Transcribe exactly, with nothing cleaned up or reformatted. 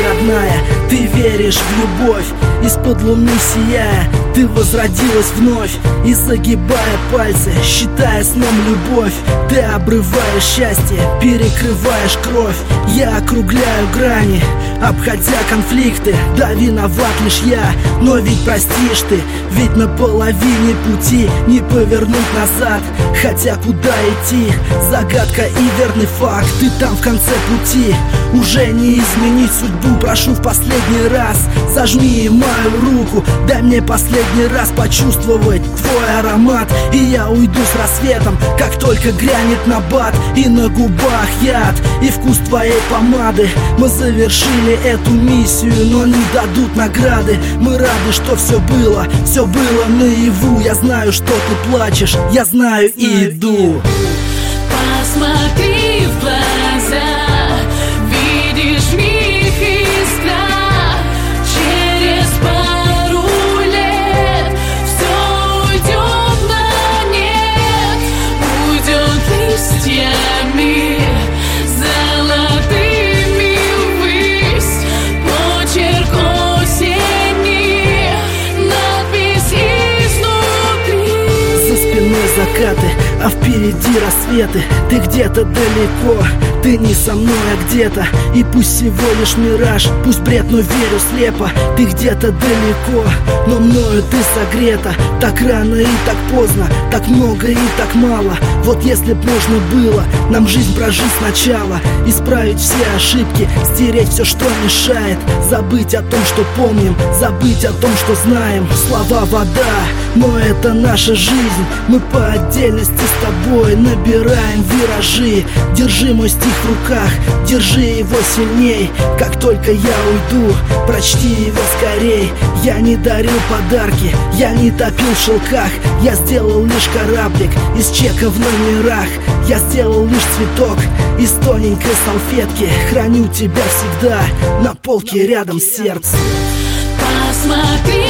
родная, ты веришь в любовь. Из-под луны сияя, ты возродилась вновь. И загибая пальцы, считая сном любовь, ты обрываешь счастье, перекрываешь кровь. Я округляю грани, обходя конфликты. Да, виноват лишь я, но ведь простишь ты. Ведь на половине пути не повернуть назад. Хотя куда идти, загадка и верный факт. Ты там в конце пути, уже не изменить судьбу. Прошу в последний раз, зажми мою руку. Дай мне последний раз почувствовать твой аромат. И я уйду с рассветом, как только грянет набат. И на губах яд, и вкус твоей помады. Мы завершили эту миссию, но не дадут награды. Мы рады, что все было, все было наяву. Я знаю, что ты плачешь, я знаю и иду. Посмотри в глаза, видишь в них искра. Через пару лет все уйдет на нет. Уйдет листьями золотыми ввысь. Почерк осени, надпись изнутри. За спиной закаты, а впереди рассветы. Ты где-то далеко, ты не со мной, а где-то. И пусть всего лишь мираж, пусть бред, но верю слепо. Ты где-то далеко, но мною ты согрета. Так рано и так поздно, так много и так мало. Вот если б можно было нам жизнь прожить сначала, исправить все ошибки, стереть все, что мешает. Забыть о том, что помним, забыть о том, что знаем. Слова вода, но это наша жизнь. Мы по отдельности с тобой набираем виражи. Держи мой стих в руках, держи его сильней. Как только я уйду, прочти его скорей. Я не дарил подарки, я не топил в шелках. Я сделал лишь кораблик из чека в номерах. Я сделал лишь цветок из тоненькой салфетки. Храню тебя всегда на полке рядом с сердцем. Посмотри